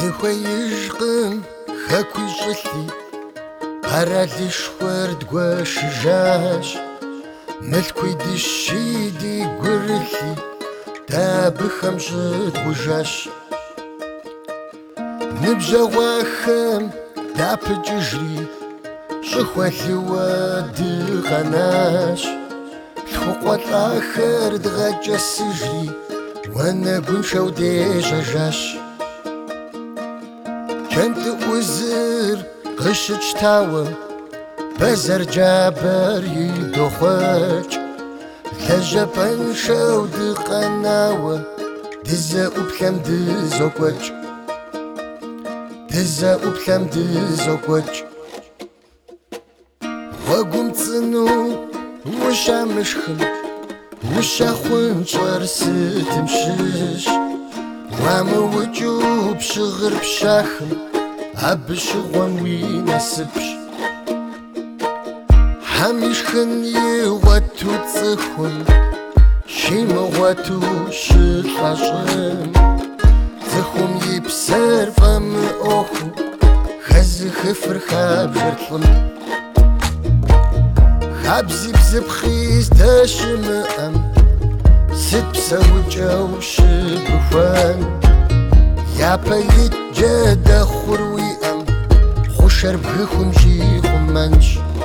Ныхуеижкъым хэкуи щӏылъи къэралышхуэр дгуэшыжащ. Мылъкуи дыщи ди гурылъи дэ абыхэм щӏыдгъужащ. Ныбжьэгъуахэм дапыкӏыжри щӏыхуэлъыуэ дыкъэнащ. Лъхукъуэлӏахэр дгъэкӏэсыжри уанэгуншэу дежьэжащ. Джэнтӏыӏузыр къыщытщтауэ бэзэр джабэр идохъуэкӏ. Лэжьапӏэншэу дыкъэнауэ дызэӏуплъэм дызокӏуэкӏ. Дызэӏуплъэм дызокӏуэкӏ. Гъуэгум цӏыну ущамышхын ущахъун щӏэр сытым щыщ. Уамыукӏыу пщыгъыр пщахым абы щыгъуэм уи насыпщ. Хьэм ишхын игъуэту цӏыхум щимыгъуэту щылӏэщӏым. Цӏыхум и псэр фӏэмыӏуэхуу хэзыхыфыр хабжэр лӏым. Хабзи бзыпхъи здэщымыӏэм сыт псэукӏэу щыбыхуэн. Япэ ит джэдэхъур уиӏэм хъушэр бгыхум жихъумэнщ.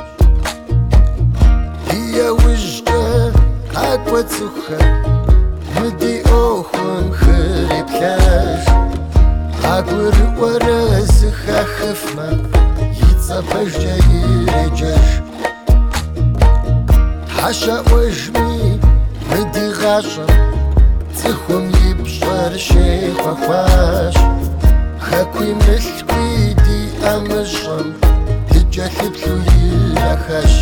Ди яужькӏэ къакӏуэ цӏыхухэр мы ди ӏуэхум хыреплъэж. Къагурыӏуэрэ зыхахыфмэ и цӏэ пэжкӏэ иреджэж. Хьэщэӏуэжми мы ди гъащӏэм цӏыхум и пщӏэр щехъуэхъуащ. Хэкуи мылъкуи ди ӏэмыщӏэм дыкӏэлъыплъу ирахащ.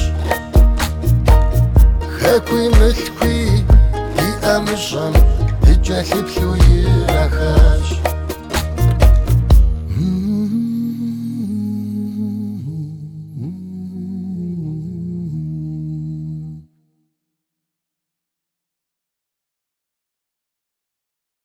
Хэкуи мылъкуи ди ӏэмыщӏэм дыкӏэлъыплъу ирахащ.